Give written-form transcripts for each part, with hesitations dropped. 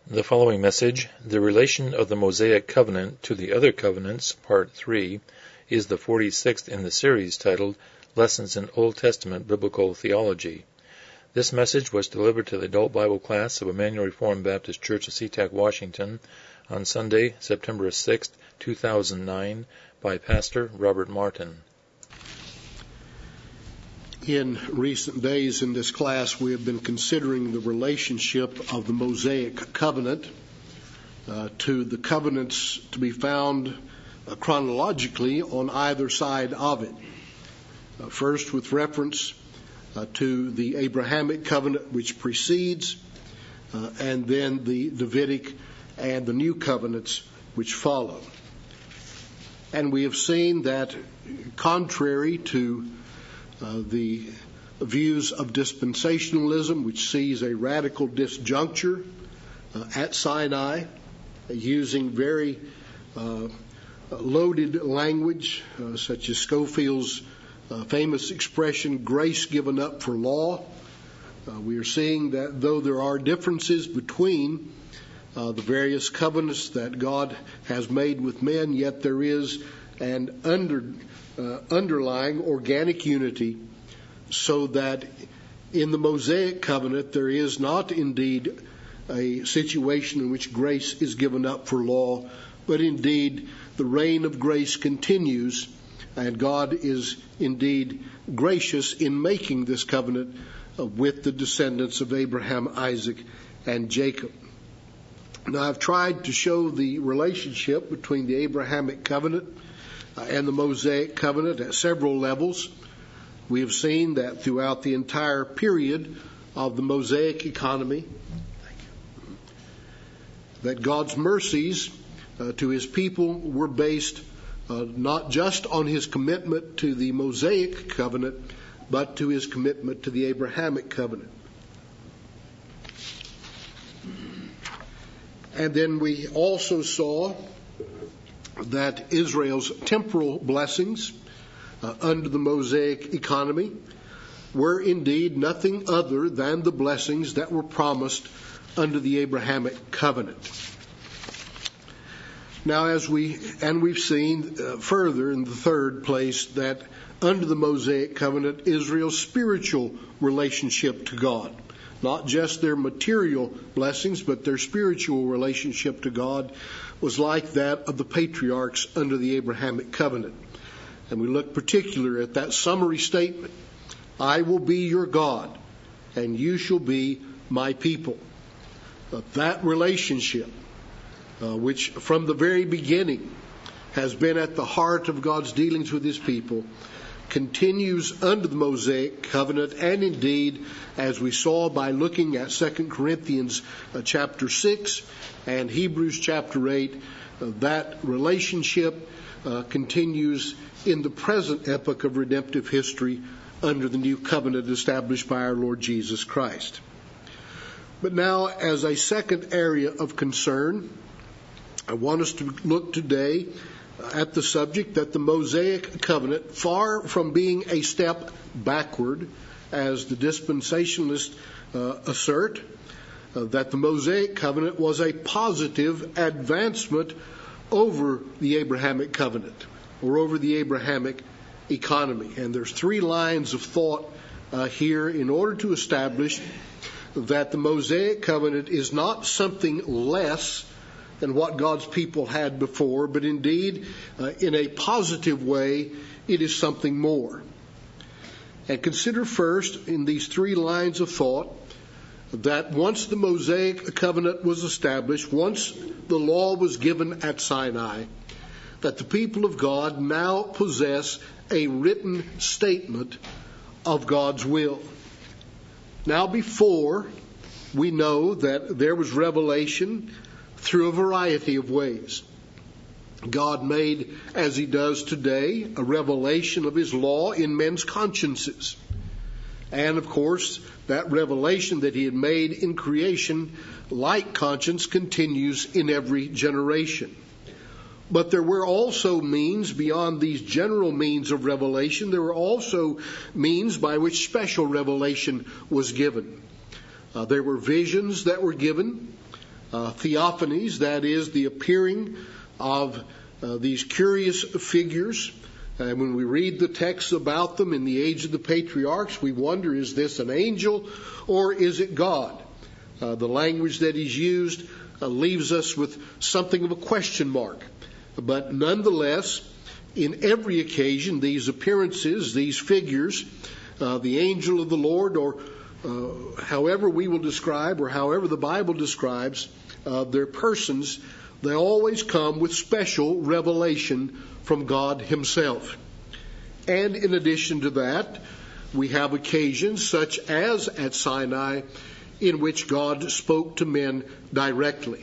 The following message, The Relation of the Mosaic Covenant to the Other Covenants, Part 3, is the 46th in the series titled Lessons in Old Testament Biblical Theology. This message was delivered to the adult Bible class of Emmanuel Reformed Baptist Church of SeaTac, Washington, on Sunday, September 6, 2009, by Pastor Robert Martin. In recent days in this class, we have been considering the relationship of the Mosaic Covenant to the covenants to be found chronologically on either side of it. First, with reference to the Abrahamic covenant which precedes, and then the Davidic and the new covenants which follow. And we have seen that contrary to the views of dispensationalism, which sees a radical disjuncture at Sinai, using very loaded language, such as Scofield's famous expression, grace given up for law. We are seeing that though there are differences between the various covenants that God has made with men, yet there is an underlying organic unity, so that in the Mosaic covenant there is not indeed a situation in which grace is given up for law, but indeed the reign of grace continues, and God is indeed gracious in making this covenant with the descendants of Abraham, Isaac, and Jacob. Now, I've tried to show the relationship between the Abrahamic covenant and the Mosaic covenant at several levels. We have seen that throughout the entire period of the Mosaic economy, that God's mercies to his people were based not just on his commitment to the Mosaic covenant, but to his commitment to the Abrahamic covenant. And then we also saw that Israel's temporal blessings under the Mosaic economy were indeed nothing other than the blessings that were promised under the Abrahamic covenant. Now, we've seen further in the third place that under the Mosaic covenant, Israel's spiritual relationship to God, not just their material blessings, but their spiritual relationship to God, was like that of the patriarchs under the Abrahamic covenant. And we look particular at that summary statement, I will be your God, and you shall be my people. That relationship, which from the very beginning has been at the heart of God's dealings with his people, continues under the Mosaic covenant, and indeed, as we saw by looking at 2 Corinthians chapter 6 and Hebrews chapter 8, that relationship continues in the present epoch of redemptive history under the new covenant established by our Lord Jesus Christ. But now, as a second area of concern, I want us to look today at the subject that the Mosaic covenant, far from being a step backward, as the dispensationalists assert, that the Mosaic covenant was a positive advancement over the Abrahamic covenant, or over the Abrahamic economy. And there's three lines of thought here in order to establish that the Mosaic covenant is not something less than what God's people had before, but indeed, in a positive way, it is something more. And consider first, in these three lines of thought, that once the Mosaic covenant was established, once the law was given at Sinai, that the people of God now possess a written statement of God's will. Now, before, we know that there was revelation through a variety of ways. God made, as he does today, a revelation of his law in men's consciences. And, of course, that revelation that he had made in creation, like conscience, continues in every generation. But there were also means beyond these general means of revelation. There were also means by which special revelation was given. There were visions that were given. theophanies, that is, the appearing of these curious figures. And when we read the texts about them in the age of the patriarchs, we wonder, is this an angel or is it God? The language that is used leaves us with something of a question mark. But nonetheless, in every occasion, these appearances, these figures, the angel of the Lord, or however we will describe, or however the Bible describes their persons, they always come with special revelation from God Himself. And in addition to that, we have occasions such as at Sinai in which God spoke to men directly.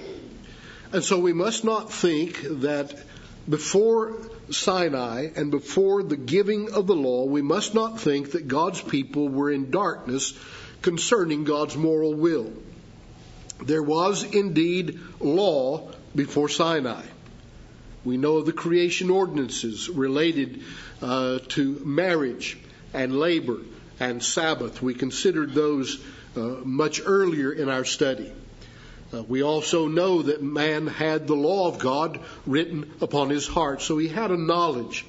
And so we must not think that before Sinai and before the giving of the law, we must not think that God's people were in darkness concerning God's moral will. There was indeed law before Sinai. We know of the creation ordinances related to marriage and labor and Sabbath. We considered those much earlier in our study. We also know that man had the law of God written upon his heart, so he had a knowledge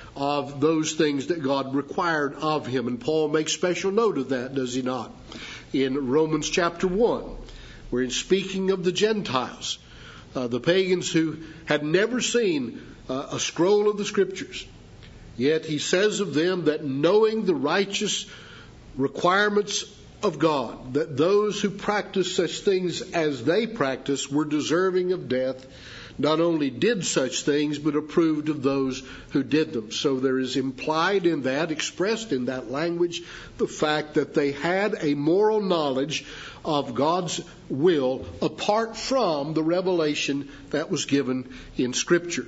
of those things that God required of him. And Paul makes special note of that, does he not? In Romans chapter 1, where in speaking of the Gentiles, the pagans who had never seen a scroll of the Scriptures, yet he says of them that knowing the righteous requirements of God, that those who practiced such things as they practiced were deserving of death, not only did such things, but approved of those who did them. So there is implied in that, expressed in that language, the fact that they had a moral knowledge of God's will apart from the revelation that was given in Scripture.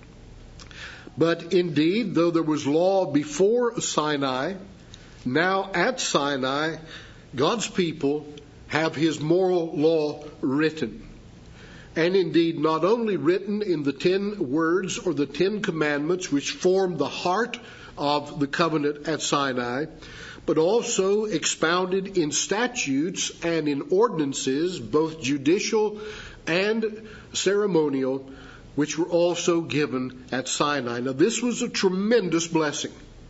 But indeed, though there was law before Sinai, now at Sinai, God's people have His moral law written. And indeed, not only written in the 10 words or the 10 commandments which form the heart of the covenant at Sinai, but also expounded in statutes and in ordinances, both judicial and ceremonial, which were also given at Sinai. Now, this was a tremendous blessing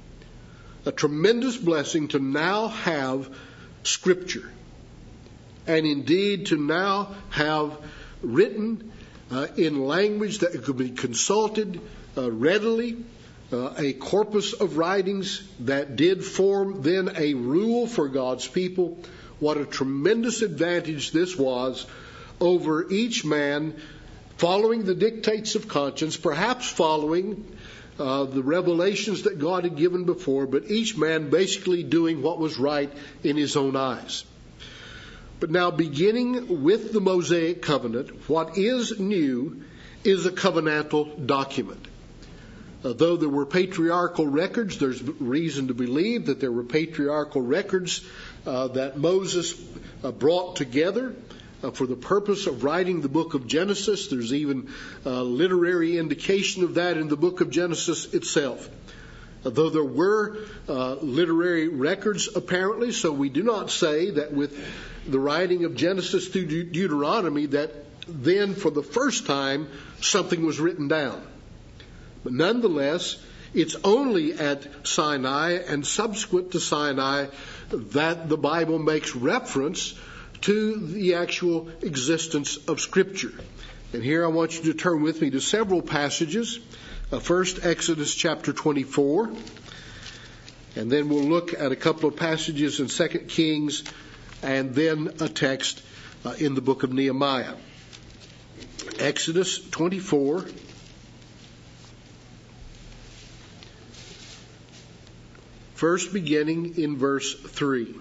to now have Scripture, and indeed to now have written in language that could be consulted readily, a corpus of writings that did form then a rule for God's people. What a tremendous advantage this was over each man following the dictates of conscience, perhaps following the revelations that God had given before, but each man basically doing what was right in his own eyes. But now, beginning with the Mosaic covenant, what is new is a covenantal document. Though there were patriarchal records, there's reason to believe that there were patriarchal records that Moses brought together for the purpose of writing the book of Genesis. There's even literary indication of that in the book of Genesis itself. Though there were literary records apparently, so we do not say that with the writing of Genesis through Deuteronomy that then for the first time something was written down. But nonetheless, it's only at Sinai and subsequent to Sinai that the Bible makes reference to the actual existence of Scripture. And here I want you to turn with me to several passages. First, Exodus chapter 24. And then we'll look at a couple of passages in 2 Kings and then a text in the book of Nehemiah. Exodus 24. First beginning in verse 3.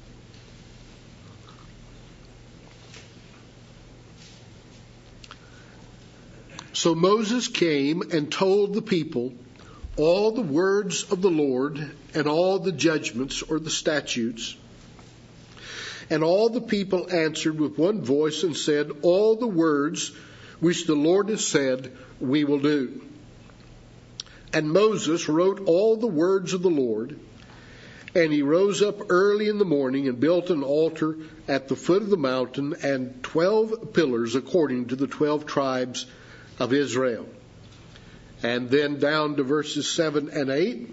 So Moses came and told the people all the words of the Lord and all the judgments or the statutes. And all the people answered with one voice and said, all the words which the Lord has said, we will do. And Moses wrote all the words of the Lord, And he rose up early in the morning and built an altar at the foot of the mountain and 12 pillars according to the 12 tribes of Israel. And then down to verses 7 and 8.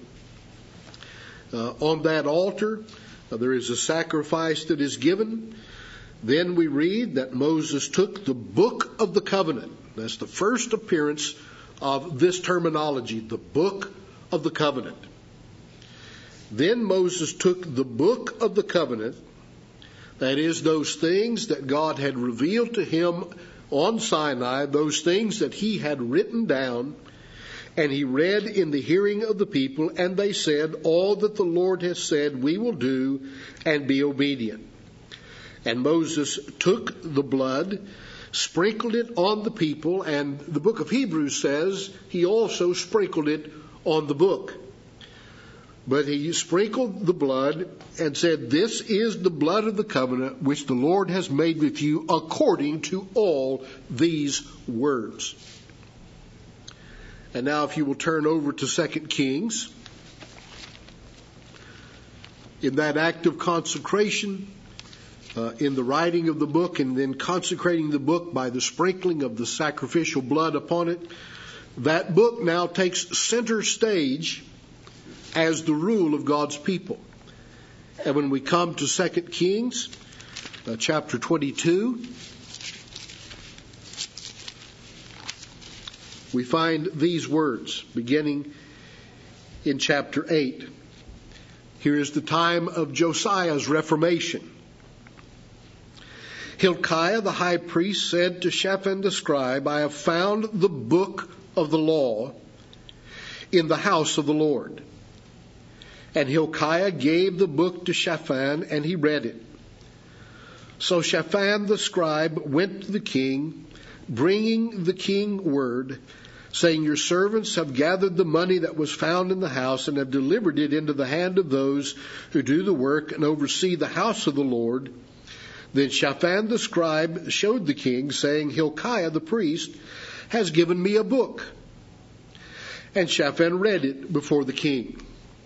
On that altar, there is a sacrifice that is given. Then we read that Moses took the book of the covenant. That's the first appearance of this terminology, the book of the covenant. Then Moses took the book of the covenant, that is, those things that God had revealed to him on Sinai, those things that he had written down, and he read in the hearing of the people, and they said, all that the Lord has said we will do, and be obedient. And Moses took the blood, sprinkled it on the people, and the book of Hebrews says he also sprinkled it on the book. But he sprinkled the blood and said, this is the blood of the covenant which the Lord has made with you according to all these words. And now if you will turn over to 2 Kings. In that act of consecration, in the writing of the book and then consecrating the book by the sprinkling of the sacrificial blood upon it, that book now takes center stage as the rule of God's people. And when we come to 2 Kings, chapter 22, we find these words beginning in chapter 8. Here is the time of Josiah's reformation. Hilkiah the high priest said to Shaphan the scribe, I have found the book of the law in the house of the Lord. And Hilkiah gave the book to Shaphan, and he read it. So Shaphan the scribe went to the king, bringing the king word, saying, your servants have gathered the money that was found in the house and have delivered it into the hand of those who do the work and oversee the house of the Lord. Then Shaphan the scribe showed the king, saying, Hilkiah the priest has given me a book. And Shaphan read it before the king.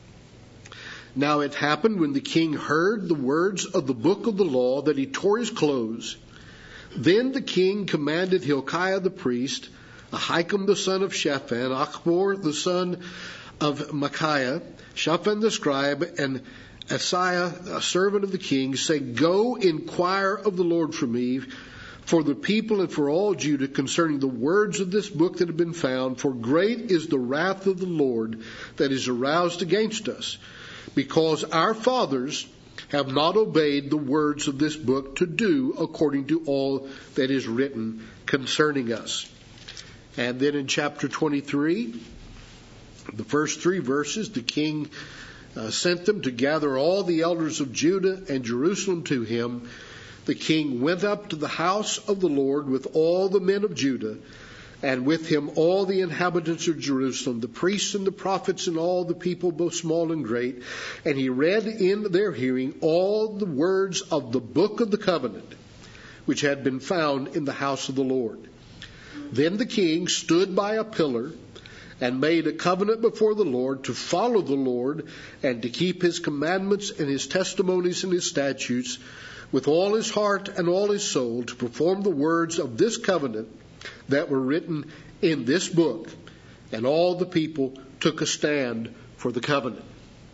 Now it happened when the king heard the words of the book of the law that he tore his clothes. Then the king commanded Hilkiah the priest, Ahikam the son of Shaphan, Achbor the son of Micaiah, Shaphan the scribe, and Asaiah, a servant of the king, saying, go inquire of the Lord for me, for the people and for all Judah concerning the words of this book that have been found, for great is the wrath of the Lord that is aroused against us, because our fathers have not obeyed the words of this book to do according to all that is written concerning us. And then in chapter 23, the first 3 verses, the king sent them to gather all the elders of Judah and Jerusalem to him. The king went up to the house of the Lord with all the men of Judah, and with him all the inhabitants of Jerusalem, the priests and the prophets and all the people, both small and great. And he read in their hearing all the words of the book of the covenant, which had been found in the house of the Lord. Then the king stood by a pillar and made a covenant before the Lord to follow the Lord and to keep his commandments and his testimonies and his statutes with all his heart and all his soul, to perform the words of this covenant that were written in this book. And all the people took a stand for the covenant.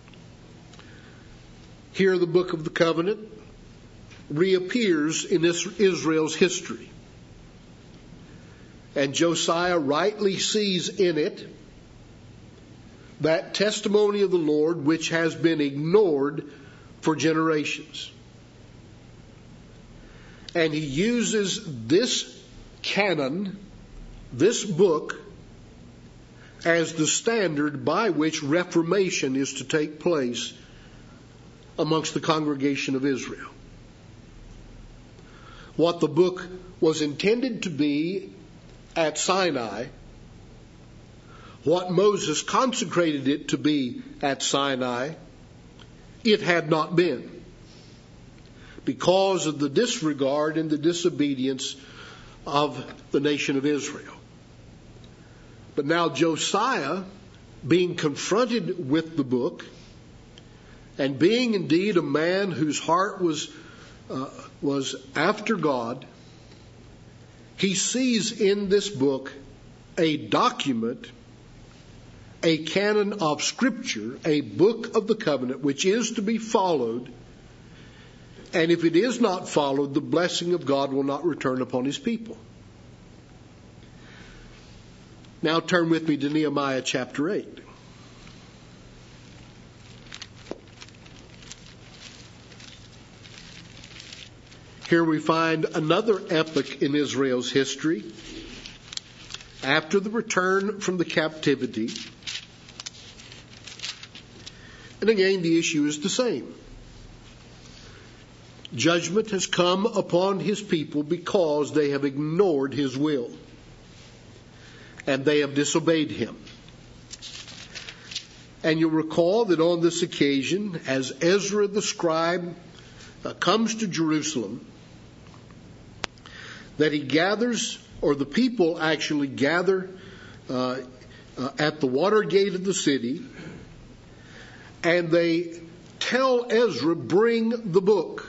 Here the book of the covenant reappears in Israel's history. And Josiah rightly sees in it that testimony of the Lord which has been ignored for generations. And he uses this canon, this book, as the standard by which reformation is to take place amongst the congregation of Israel. What the book was intended to be at Sinai, what Moses consecrated it to be at Sinai, it had not been, because of the disregard and the disobedience of the nation of Israel. But now Josiah, being confronted with the book And being indeed a man whose heart was after God, he sees in this book a document, a canon of Scripture, a book of the covenant, which is to be followed. And if it is not followed, the blessing of God will not return upon his people. Now turn with me to Nehemiah chapter 8. Here we find another epoch in Israel's history. After the return from the captivity. And again, the issue is the same. Judgment has come upon his people because they have ignored his will. And they have disobeyed him. And you'll recall that on this occasion, as Ezra the scribe comes to Jerusalem, that he gathers, or the people actually gather at the water gate of the city, and they tell Ezra, bring the book.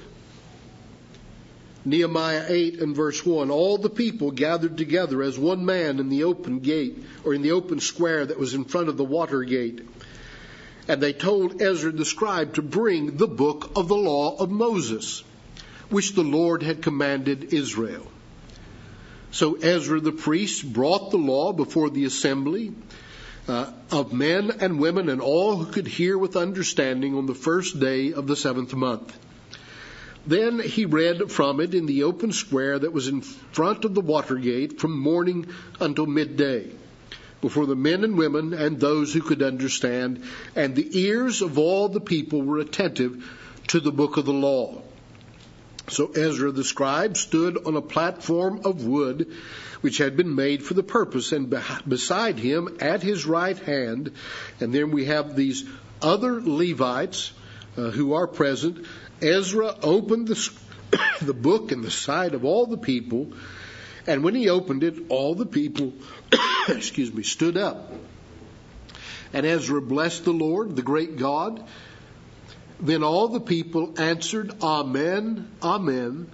Nehemiah 8 and verse 1, all the people gathered together as one man in the open gate, or in the open square that was in front of the water gate. And they told Ezra the scribe to bring the book of the law of Moses, which the Lord had commanded Israel. So Ezra the priest brought the law before the assembly of men and women and all who could hear with understanding on the first day of the 7th month. Then he read from it in the open square that was in front of the water gate from morning until midday, before the men and women and those who could understand, and the ears of all the people were attentive to the book of the law. So Ezra the scribe stood on a platform of wood which had been made for the purpose, and beside him at his right hand, and then we have these other Levites who are present. Ezra opened the book in the sight of all the people, and when he opened it, all the people stood up. And Ezra blessed the Lord, the great God. Then all the people answered, Amen, Amen,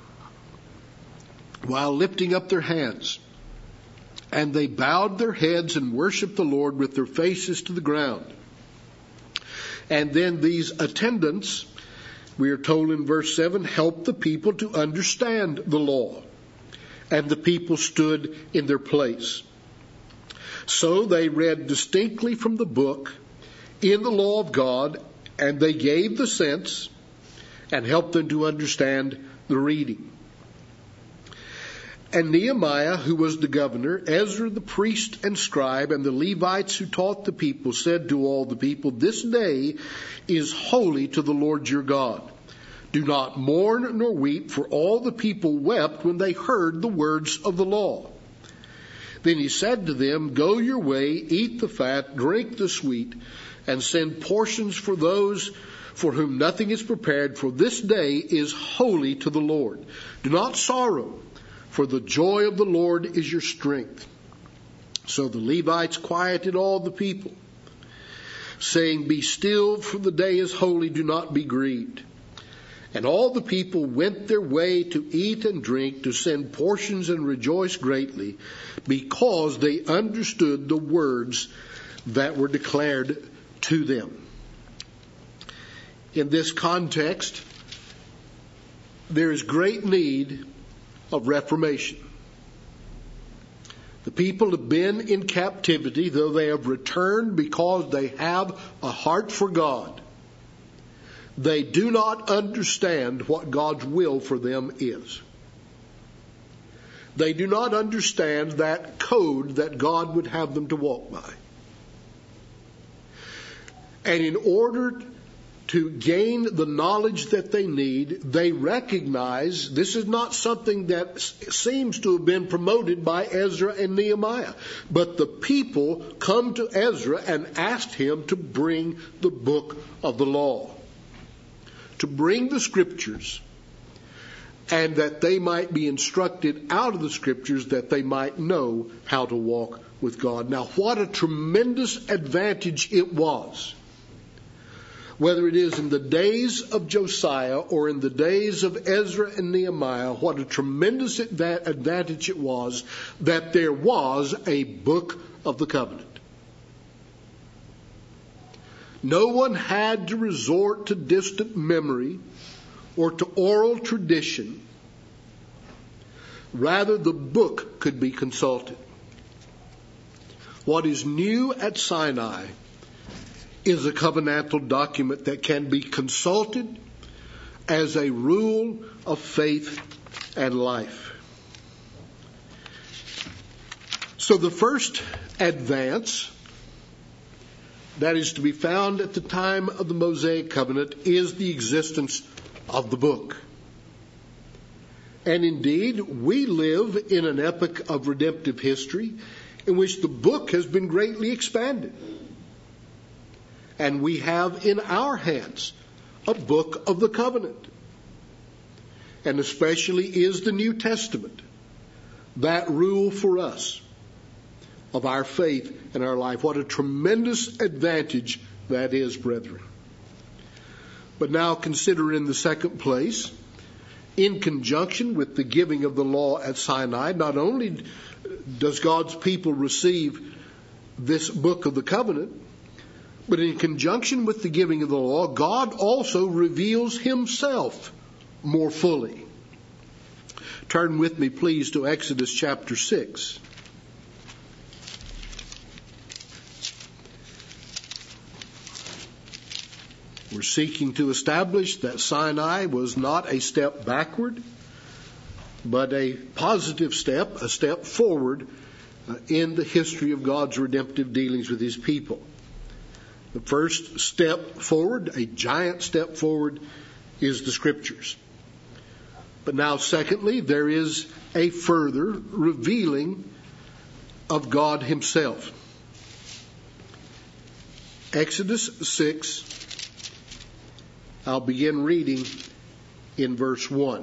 while lifting up their hands. And they bowed their heads and worshiped the Lord with their faces to the ground. And then these attendants, we are told in verse 7, helped the people to understand the law. And the people stood in their place. So they read distinctly from the book in the law of God, and they gave the sense and helped them to understand the reading. And Nehemiah, who was the governor, Ezra the priest and scribe, and the Levites who taught the people, said to all the people, this day is holy to the Lord your God. Do not mourn nor weep, for all the people wept when they heard the words of the law. Then he said to them, go your way, eat the fat, drink the sweet, and send portions for those for whom nothing is prepared, for this day is holy to the Lord. Do not sorrow, for the joy of the Lord is your strength. So the Levites quieted all the people, saying, be still, for the day is holy, do not be grieved. And all the people went their way to eat and drink, to send portions and rejoice greatly, because they understood the words that were declared to them. In this context, there is great need of reformation. The people have been in captivity, though they have returned because they have a heart for God. They do not understand what God's will for them is. They do not understand that code that God would have them to walk by. And in order to gain the knowledge that they need, they recognize this is not something that seems to have been promoted by Ezra and Nehemiah. But the people come to Ezra and asked him to bring the book of the law, to bring the scriptures, and that they might be instructed out of the scriptures, that they might know how to walk with God. Now, what a tremendous advantage it was whether it is in the days of Josiah or in the days of Ezra and Nehemiah, what a tremendous advantage it was that there was a book of the covenant. No one had to resort to distant memory or to oral tradition. Rather, the book could be consulted. What is new at Sinai is a covenantal document that can be consulted as a rule of faith and life. So the first advance that is to be found at the time of the Mosaic covenant is the existence of the book. And indeed, we live in an epoch of redemptive history in which the book has been greatly expanded. And we have in our hands a book of the covenant. And especially is the New Testament that rule for us of our faith and our life. What a tremendous advantage that is, brethren. But now consider in the second place, in conjunction with the giving of the law at Sinai, not only does God's people receive this book of the covenant, but in conjunction with the giving of the law, God also reveals himself more fully. Turn with me, please, to Exodus chapter 6. We're seeking to establish that Sinai was not a step backward, but a positive step, a step forward in the history of God's redemptive dealings with his people. The first step forward, a giant step forward, is the Scriptures. But now, secondly, there is a further revealing of God himself. Exodus 6, I'll begin reading in verse 1.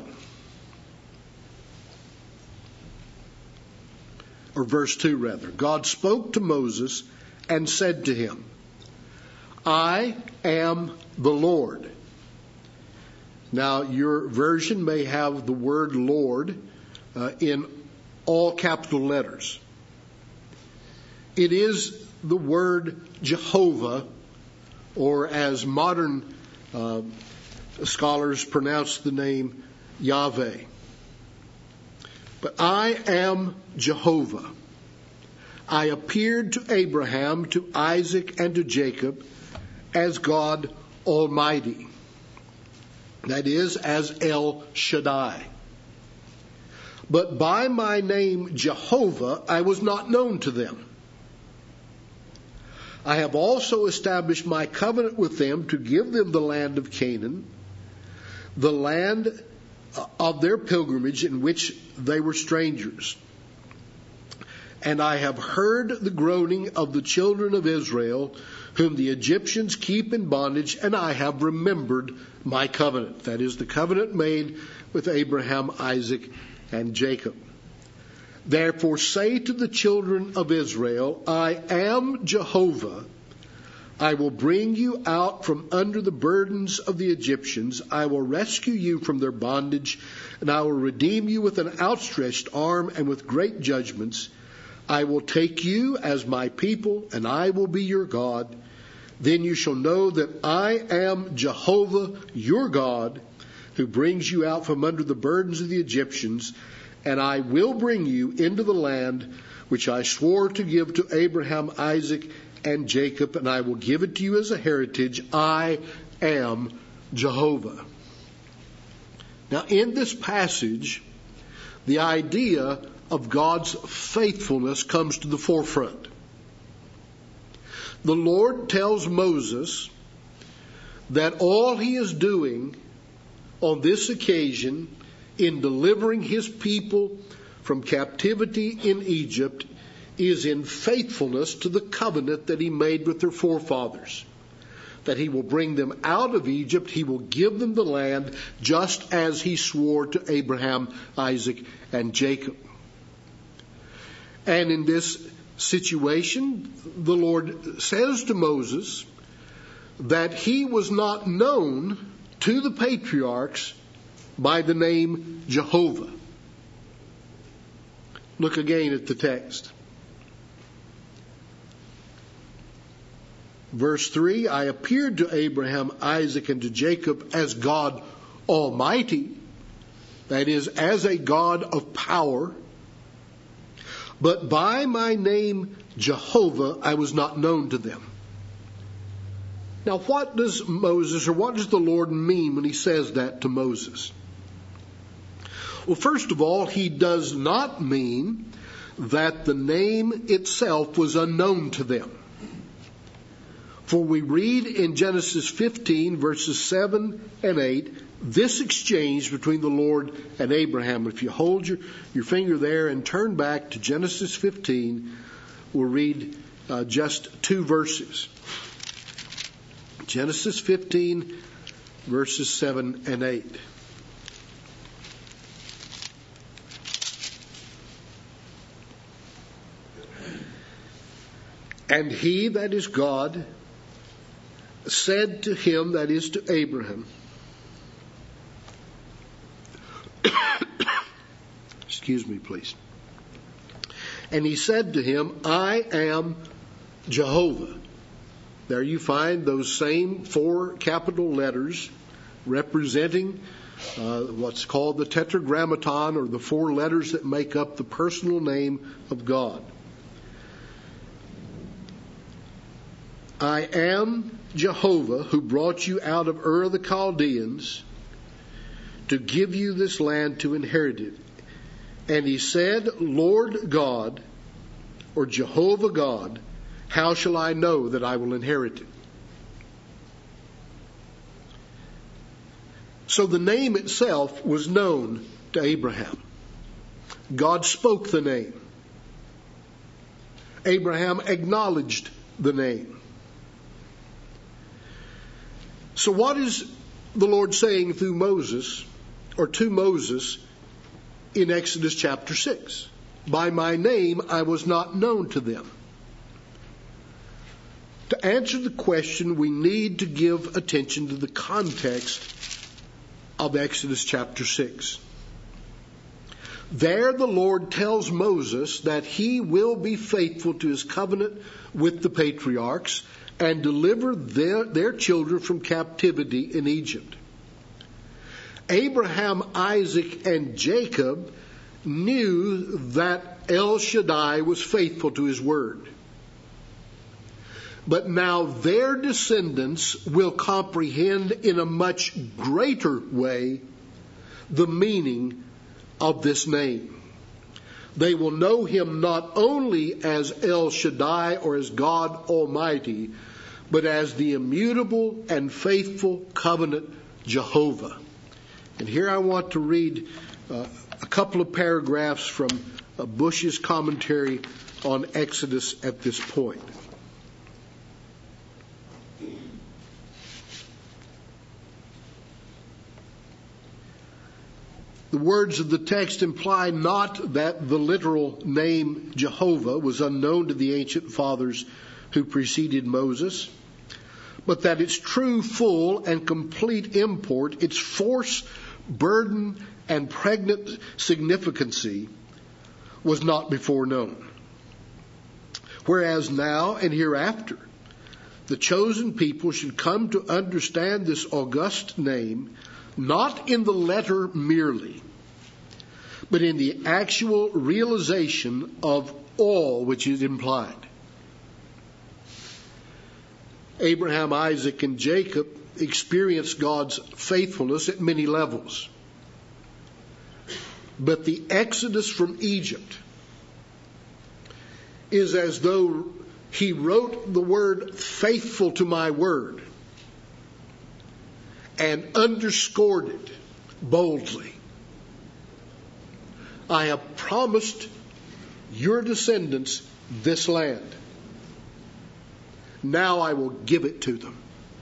Or verse 2, rather. God spoke to Moses and said to him, I am the Lord. Now, your version may have the word Lord in all capital letters. It is the word Jehovah, or as modern scholars pronounce the name Yahweh. But I am Jehovah. I appeared to Abraham, to Isaac, and to Jacob as God Almighty. That is, as El Shaddai. But by my name Jehovah I was not known to them. I have also established my covenant with them to give them the land of Canaan, the land of their pilgrimage in which they were strangers. And I have heard the groaning of the children of Israel, whom the Egyptians keep in bondage, and I have remembered my covenant. That is, the covenant made with Abraham, Isaac, and Jacob. Therefore say to the children of Israel, I am Jehovah. I will bring you out from under the burdens of the Egyptians. I will rescue you from their bondage, and I will redeem you with an outstretched arm and with great judgments. I will take you as my people, and I will be your God. Then you shall know that I am Jehovah, your God, who brings you out from under the burdens of the Egyptians, and I will bring you into the land which I swore to give to Abraham, Isaac, and Jacob, and I will give it to you as a heritage. I am Jehovah. Now, in this passage, the idea of God's faithfulness comes to the forefront. The Lord tells Moses that all he is doing on this occasion in delivering his people from captivity in Egypt is in faithfulness to the covenant that he made with their forefathers. That he will bring them out of Egypt, he will give them the land, just as he swore to Abraham, Isaac, and Jacob. And in this situation, the Lord says to Moses that he was not known to the patriarchs by the name Jehovah. Look again at the text. Verse 3, I appeared to Abraham, Isaac, and to Jacob as God Almighty, that is, as a God of power, but by my name Jehovah I was not known to them. Now what does Moses, or what does the Lord mean when he says that to Moses? Well, first of all, he does not mean that the name itself was unknown to them. For we read in Genesis 15, verses 7 and 8, this exchange between the Lord and Abraham. If you hold your finger there and turn back to Genesis 15, we'll read just 2 verses. Genesis 15, verses 7 and 8. And he, that is God, said to him, that is to Abraham, excuse me, please. And he said to him, I am Jehovah. There you find those same 4 capital letters representing what's called the Tetragrammaton, or the 4 letters that make up the personal name of God. I am Jehovah, who brought you out of Ur of the Chaldeans to give you this land to inherit it. And he said, Lord God, or Jehovah God, how shall I know that I will inherit it? So the name itself was known to Abraham. God spoke the name. Abraham acknowledged the name. So what is the Lord saying through Moses, or to Moses, in Exodus chapter 6? By my name I was not known to them. To answer the question, we need to give attention to the context of Exodus chapter 6. There the Lord tells Moses that he will be faithful to his covenant with the patriarchs and deliver their children from captivity in Egypt. Abraham, Isaac, and Jacob knew that El Shaddai was faithful to his word. But now their descendants will comprehend in a much greater way the meaning of this name. They will know him not only as El Shaddai, or as God Almighty, but as the immutable and faithful covenant Jehovah. And here I want to read a couple of paragraphs from Bush's commentary on Exodus at this point. The words of the text imply not that the literal name Jehovah was unknown to the ancient fathers who preceded Moses, but that its true, full, and complete import, its force, burden, and pregnant significancy was not before known. Whereas now and hereafter, the chosen people should come to understand this august name not in the letter merely, but in the actual realization of all which is implied. Abraham, Isaac, and Jacob experienced God's faithfulness at many levels. But the exodus from Egypt is as though he wrote the word faithful to my word and underscored it boldly. I have promised your descendants this land. Now I will give it to them.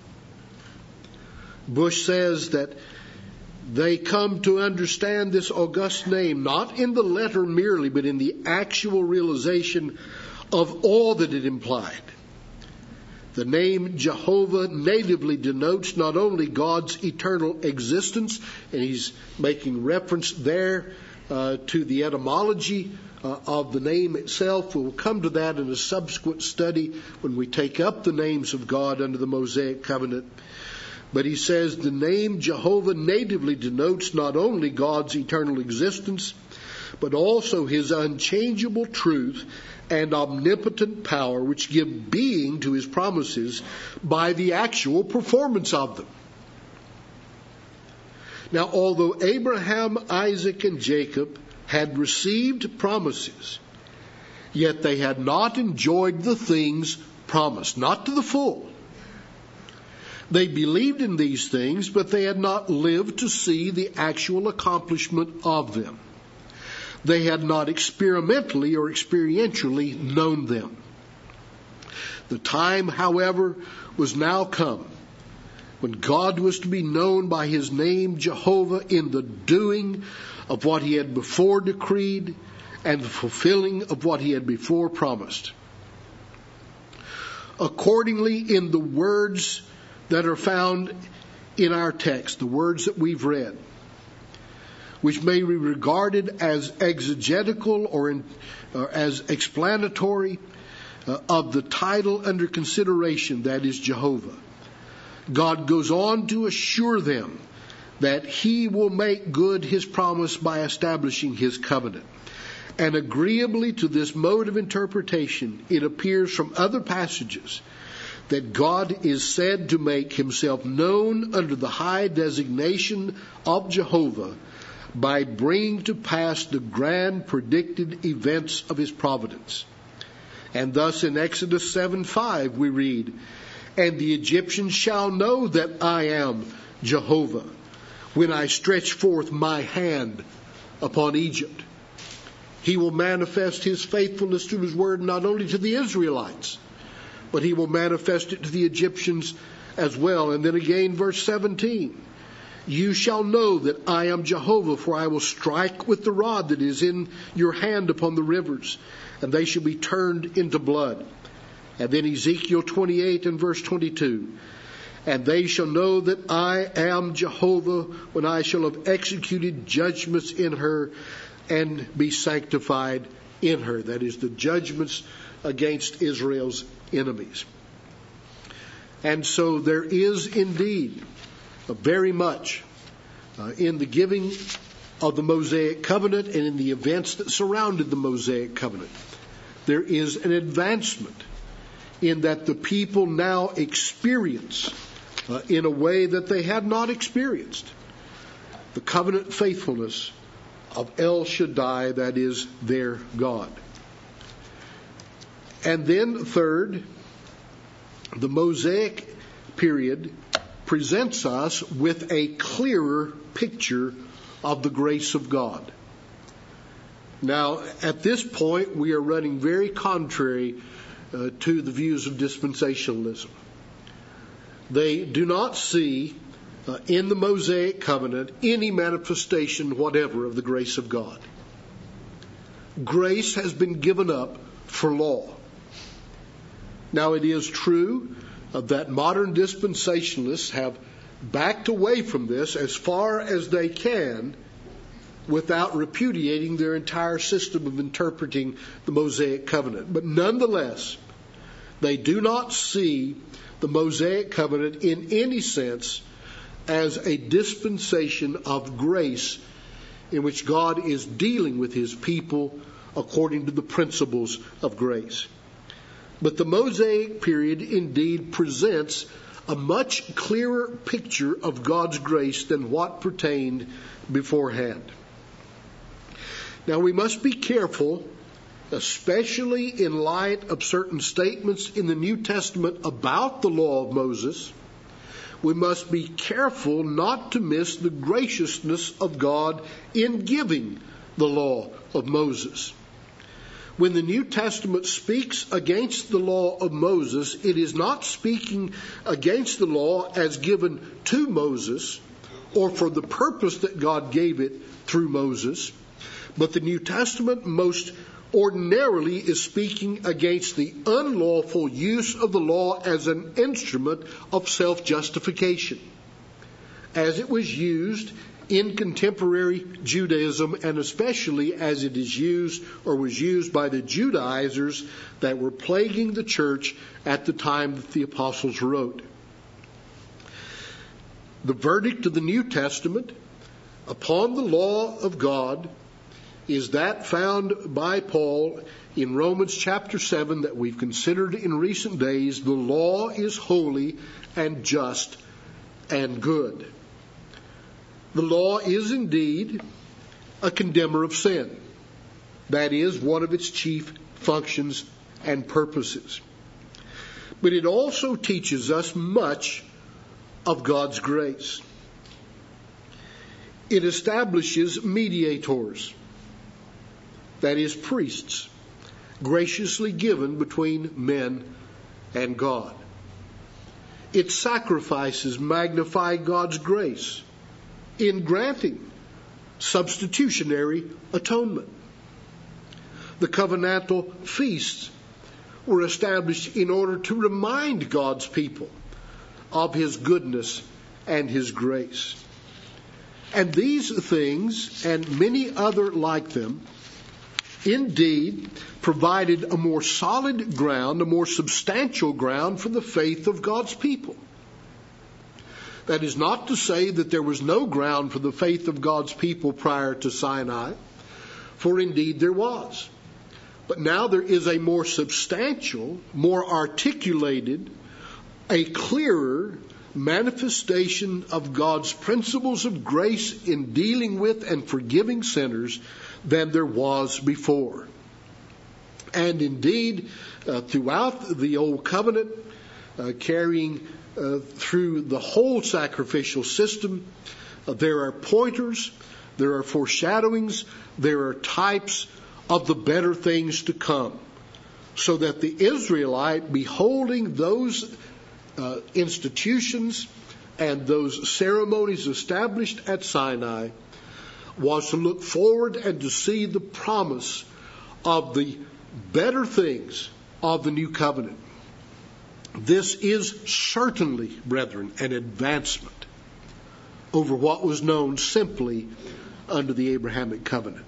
Bush says that they come to understand this august name not in the letter merely, but in the actual realization of all that it implied. The name Jehovah natively denotes not only God's eternal existence, and he's making reference there to the etymology of the name itself. We'll come to that in a subsequent study when we take up the names of God under the Mosaic covenant. But he says the name Jehovah natively denotes not only God's eternal existence, but also his unchangeable truth and omnipotent power, which give being to his promises by the actual performance of them. Now, although Abraham, Isaac, and Jacob had received promises, yet they had not enjoyed the things promised, not to the full. They believed in these things, but they had not lived to see the actual accomplishment of them. They had not experimentally or experientially known them. The time, however, was now come when God was to be known by his name Jehovah in the doing of what he had before decreed and the fulfilling of what he had before promised. Accordingly, in the words that are found in our text, the words that we've read, which may be regarded as exegetical or as explanatory of the title under consideration, that is Jehovah, God goes on to assure them that he will make good his promise by establishing his covenant. And agreeably to this mode of interpretation, it appears from other passages that God is said to make himself known under the high designation of Jehovah by bringing to pass the grand predicted events of his providence. And thus in Exodus 7:5 we read, "And the Egyptians shall know that I am Jehovah, when I stretch forth my hand upon Egypt." He will manifest his faithfulness to his word not only to the Israelites, but he will manifest it to the Egyptians as well. And then again, verse 17, "You shall know that I am Jehovah, for I will strike with the rod that is in your hand upon the rivers, and they shall be turned into blood." And then Ezekiel 28 and verse 22, "And they shall know that I am Jehovah when I shall have executed judgments in her and be sanctified in her." That is, the judgments against Israel's enemies. And so there is indeed very much in the giving of the Mosaic covenant and in the events that surrounded the Mosaic covenant, there is an advancement in that the people now experience in a way that they had not experienced the covenant faithfulness of El Shaddai, that is their God. And then third, the Mosaic period presents us with a clearer picture of the grace of God. Now, at this point, we are running very contrary to the views of dispensationalism. They do not see in the Mosaic covenant any manifestation whatever of the grace of God. Grace has been given up for law. Now, it is true that modern dispensationalists have backed away from this as far as they can without repudiating their entire system of interpreting the Mosaic covenant. But nonetheless, they do not see the Mosaic covenant in any sense as a dispensation of grace in which God is dealing with his people according to the principles of grace. But the Mosaic period indeed presents a much clearer picture of God's grace than what pertained beforehand. Now, we must be careful, especially in light of certain statements in the New Testament about the law of Moses. We must be careful not to miss the graciousness of God in giving the law of Moses. When the New Testament speaks against the law of Moses, it is not speaking against the law as given to Moses or for the purpose that God gave it through Moses, but the New Testament most ordinarily is speaking against the unlawful use of the law as an instrument of self-justification, as it was used in contemporary Judaism, and especially as it is used or was used by the Judaizers that were plaguing the church at the time that the apostles wrote. The verdict of the New Testament upon the law of God is that found by Paul in Romans chapter 7 that we've considered in recent days. The law is holy and just and good. The law is indeed a condemner of sin. That is one of its chief functions and purposes. But it also teaches us much of God's grace. It establishes mediators, that is, priests, graciously given between men and God. Its sacrifices magnify God's grace in granting substitutionary atonement. The covenantal feasts were established in order to remind God's people of His goodness and His grace. And these things, and many other like them, indeed provided a more solid ground, a more substantial ground for the faith of God's people. That is not to say that there was no ground for the faith of God's people prior to Sinai, for indeed there was. But now there is a more substantial, more articulated, a clearer manifestation of God's principles of grace in dealing with and forgiving sinners than there was before. And indeed, throughout the Old Covenant, carrying through the whole sacrificial system, there are pointers, there are foreshadowings, there are types of the better things to come, so that the Israelite, beholding those institutions and those ceremonies established at Sinai, was to look forward and to see the promise of the better things of the new covenant. This is certainly, brethren, an advancement over what was known simply under the Abrahamic covenant.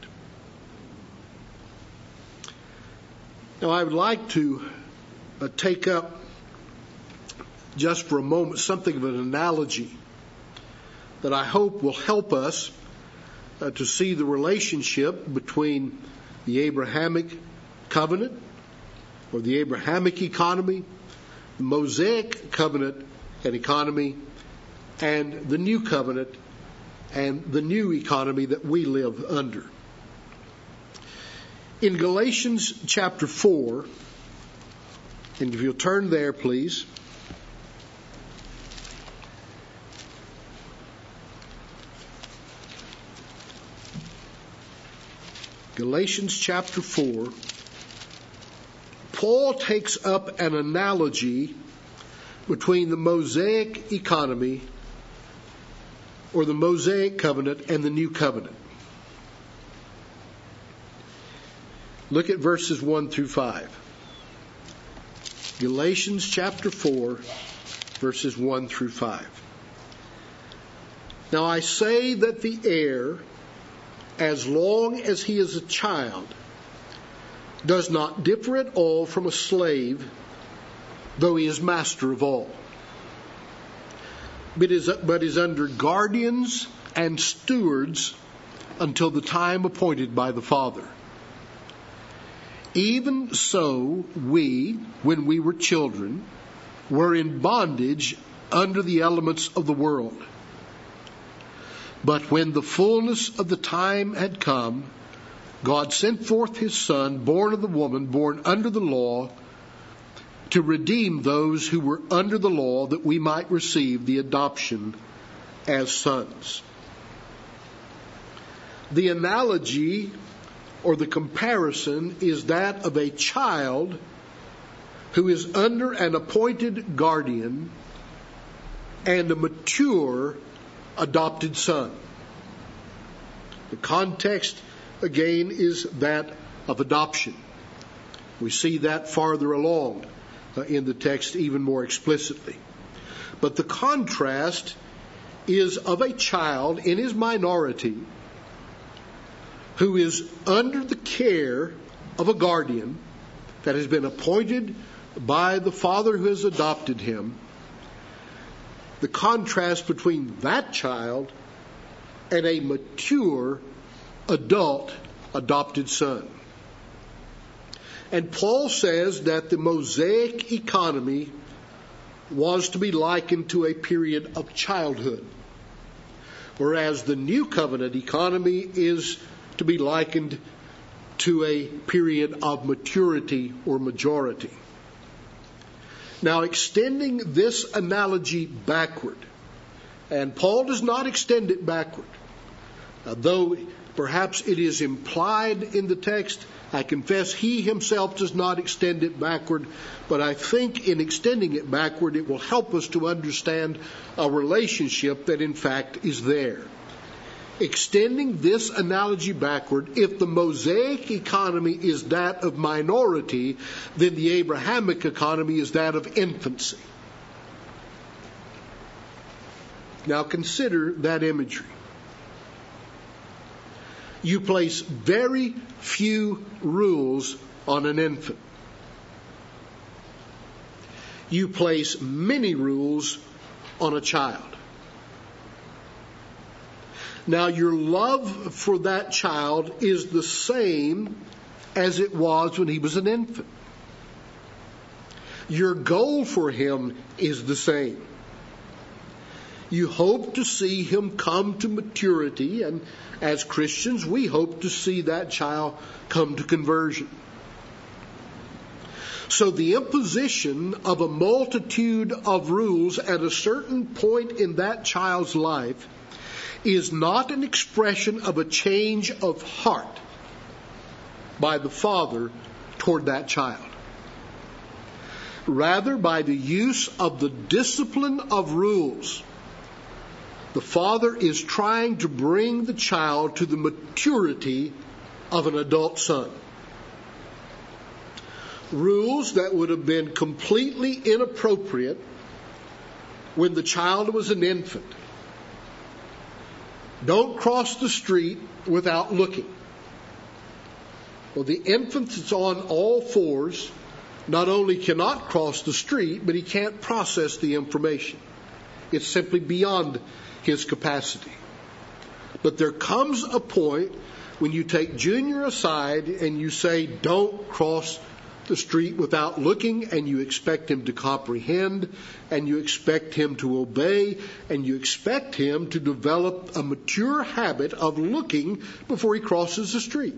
Now, I would like to take up just for a moment something of an analogy that I hope will help us to see the relationship between the Abrahamic covenant or the Abrahamic economy, the Mosaic covenant and economy, and the new covenant and the new economy that we live under. In Galatians chapter 4, and if you'll turn there, please. Galatians chapter 4, Paul takes up an analogy between the Mosaic economy or the Mosaic covenant and the new covenant. Look at verses 1 through 5. Galatians chapter 4, verses 1 through 5. Now I say that the heir, as long as he is a child, does not differ at all from a slave, though he is master of all, but is under guardians and stewards until the time appointed by the Father. Even so, we, when we were children, were in bondage under the elements of the world. But when the fullness of the time had come, God sent forth His Son, born of the woman, born under the law, to redeem those who were under the law, that we might receive the adoption as sons. The analogy or the comparison is that of a child who is under an appointed guardian and a mature adopted son. The context, again, is that of adoption. We see that farther along in the text even more explicitly. But the contrast is of a child in his minority who is under the care of a guardian that has been appointed by the father who has adopted him. The contrast between that child and a mature adult adopted son. And Paul says that the Mosaic economy was to be likened to a period of childhood, whereas the New Covenant economy is to be likened to a period of maturity or majority. Now, extending this analogy backward, and Paul does not extend it backward, though perhaps it is implied in the text. I confess he himself does not extend it backward, but I think in extending it backward it will help us to understand a relationship that in fact is there. Extending this analogy backward, if the Mosaic economy is that of minority, then the Abrahamic economy is that of infancy. Now consider that imagery. You place very few rules on an infant. You place many rules on a child. Now, your love for that child is the same as it was when he was an infant. Your goal for him is the same. You hope to see him come to maturity, and as Christians, we hope to see that child come to conversion. So the imposition of a multitude of rules at a certain point in that child's life is not an expression of a change of heart by the father toward that child. Rather, by the use of the discipline of rules, the father is trying to bring the child to the maturity of an adult son. Rules that would have been completely inappropriate when the child was an infant. Don't cross the street without looking. Well, the infant that's on all fours not only cannot cross the street, but he can't process the information. It's simply beyond his capacity. But there comes a point when you take Junior aside and you say, don't cross the street without looking, and you expect him to comprehend, and you expect him to obey, and you expect him to develop a mature habit of looking before he crosses the street.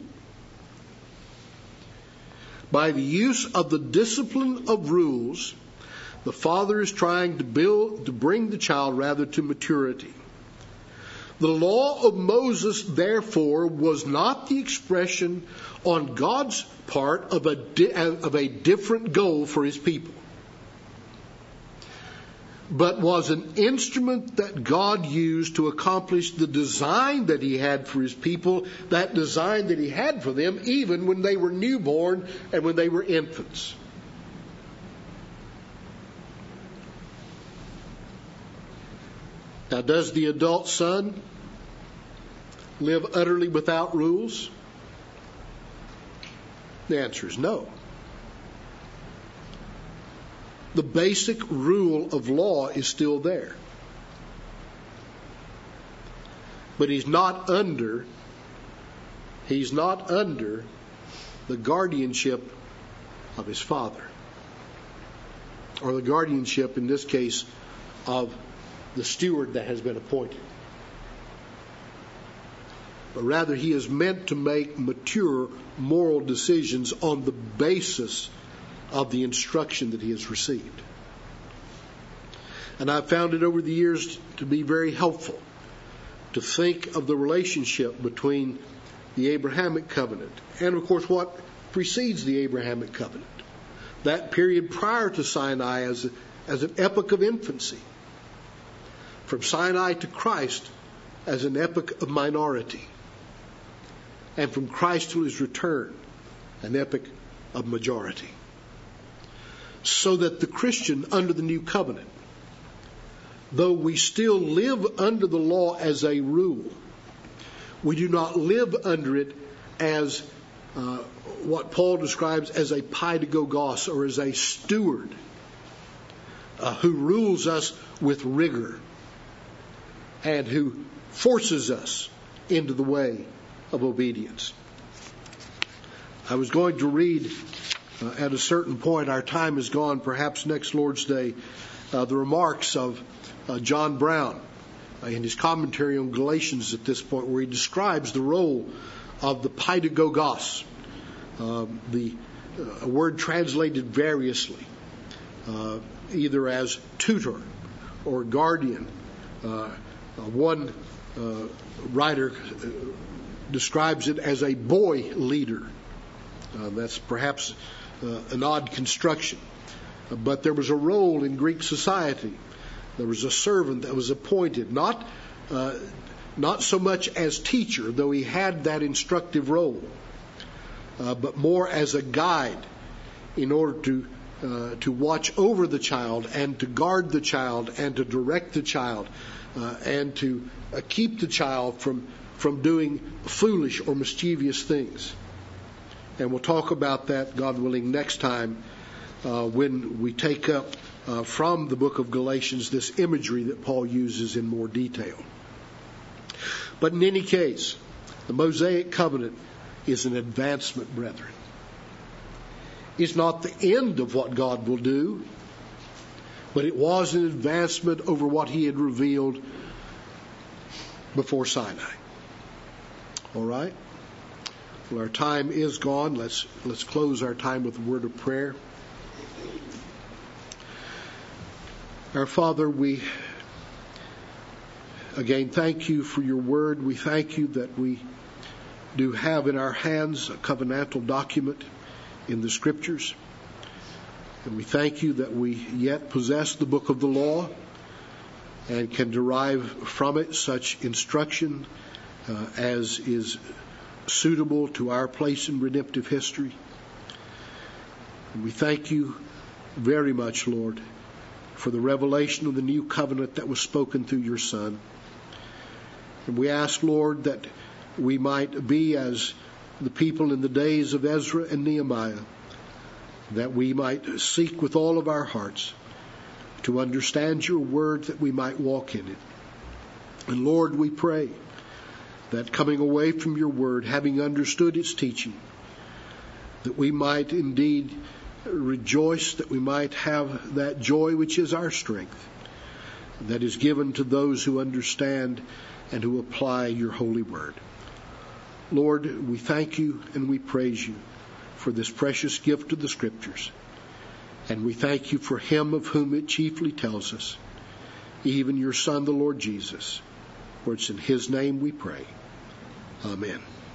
By the use of the discipline of rules, the father is trying to bring the child to maturity. The law of Moses, therefore, was not the expression on God's part of a different goal for his people, but was an instrument that God used to accomplish the design that he had for his people, that design that he had for them even when they were newborn and when they were infants. Now, does the adult son live utterly without rules? The answer is no. The basic rule of law is still there. But he's not under the guardianship of his father, or the guardianship, in this case, of the steward that has been appointed. But rather, he is meant to make mature moral decisions on the basis of the instruction that he has received. And I've found it over the years to be very helpful to think of the relationship between the Abrahamic covenant and, of course, what precedes the Abrahamic covenant. That period prior to Sinai as an epoch of infancy. From Sinai to Christ as an epoch of minority. And from Christ to his return an epoch of majority. So that the Christian under the new covenant, though we still live under the law as a rule, we do not live under it as what Paul describes as a paidagogos, or as a steward who rules us with rigor and who forces us into the way of obedience. I was going to read at a certain point, our time is gone, perhaps next Lord's Day, the remarks of John Brown in his commentary on Galatians at this point, where he describes the role of the paidagogos, a word translated variously, either as tutor or guardian. One writer describes it as a boy leader. That's perhaps an odd construction. But there was a role in Greek society. There was a servant that was appointed, not so much as teacher, though he had that instructive role, but more as a guide in order to watch over the child and to guard the child and to direct the child and to keep the child from doing foolish or mischievous things. And we'll talk about that, God willing, next time when we take up from the book of Galatians this imagery that Paul uses in more detail. But in any case, the Mosaic covenant is an advancement, brethren. It's not the end of what God will do, but it was an advancement over what he had revealed before Sinai. All right? Well, our time is gone. Let's close our time with a word of prayer. Our Father, we again thank you for your word. We thank you that we do have in our hands a covenantal document in the Scriptures. And we thank you that we yet possess the book of the law and can derive from it such instruction as is suitable to our place in redemptive history. And we thank you very much, Lord, for the revelation of the new covenant that was spoken through your Son. And we ask, Lord, that we might be as the people in the days of Ezra and Nehemiah, that we might seek with all of our hearts to understand your word, that we might walk in it. And Lord, we pray that coming away from your word, having understood its teaching, that we might indeed rejoice, that we might have that joy which is our strength, that is given to those who understand and who apply your holy word. Lord, we thank you and we praise you for this precious gift of the Scriptures. And we thank you for him of whom it chiefly tells us, even your Son, the Lord Jesus. For it's in his name we pray. Amen.